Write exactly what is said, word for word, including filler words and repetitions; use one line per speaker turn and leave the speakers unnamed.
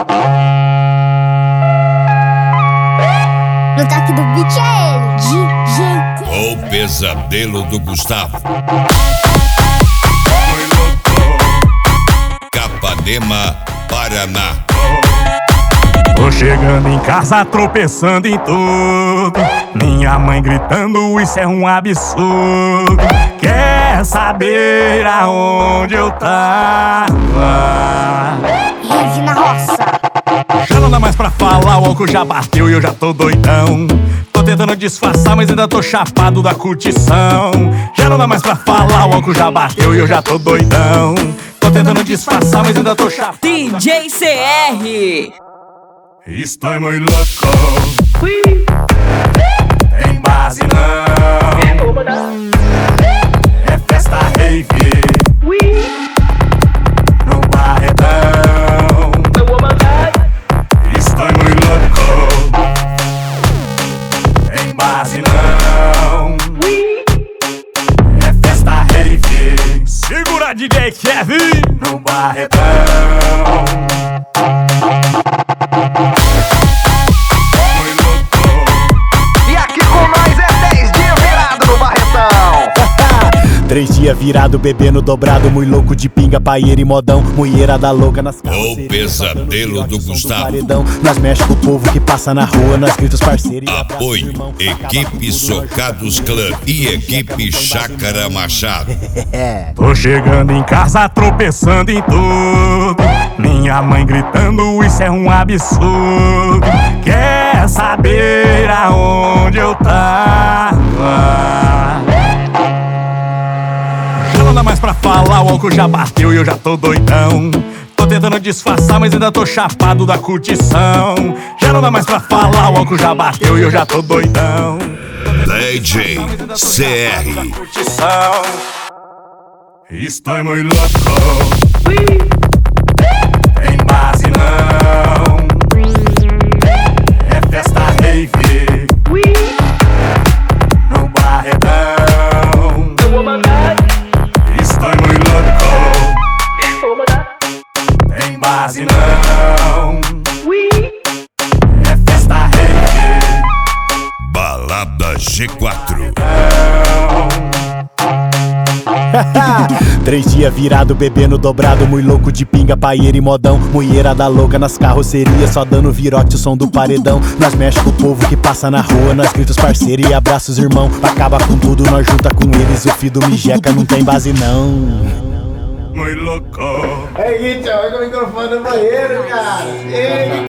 No toque do beat é ele, D J.
O pesadelo do Gustavo. Capanema, Paraná.
Tô chegando em casa tropeçando em tudo, minha mãe gritando, isso é um absurdo. Quer saber aonde eu tava?
Rave na roça.
Já não dá mais pra falar, o álcool já bateu e eu já tô doidão. Tô tentando disfarçar, mas ainda tô chapado da curtição. Já não dá mais pra falar, o álcool já bateu e eu já tô doidão. Tô tentando disfarçar, mas ainda tô chapado.
D J C R.
Estou muito louco. Tem base não. É festa rave no Barretão. Estou muito louco. Tem base não. É festa rave. Segura D J Kevin no Barretão.
Três dias virado, bebendo dobrado, muito louco de pinga, paieira e modão, mulherada louca nas
O pesadelo do Gustavo.
paredão. Nós mexe com o povo que passa na rua, nós gritos parceiro e
Apoio, equipe Socados Clã e equipe Chácara Machado.
Tô chegando em casa tropeçando em tudo, minha mãe gritando, isso é um absurdo. Quer saber aonde eu tava? Já não dá mais pra falar, o álcool já bateu e eu já tô doidão. Tô tentando disfarçar, mas ainda tô chapado da curtição. Já não dá mais pra falar, o álcool já bateu e eu já tô doidão.
D J C R.
Estou muito louco. Tem base não. É festa rave no Barretão. Estou muito louco. Tem base não. É festa rave.
Balada G quatro.
Três dias virado, bebendo dobrado, muito louco de pinga, paieira e modão, mulherada louca nas carrocerias, só dando virote o som do paredão. Nós mexe com o povo que passa na rua, nós gritos parceiro e abraços irmão. Acaba com tudo, nós junta com eles, o filho do Mijeca não tem base não.
Muito louco.
É isso, olha o microfone no banheiro, cara. Ei.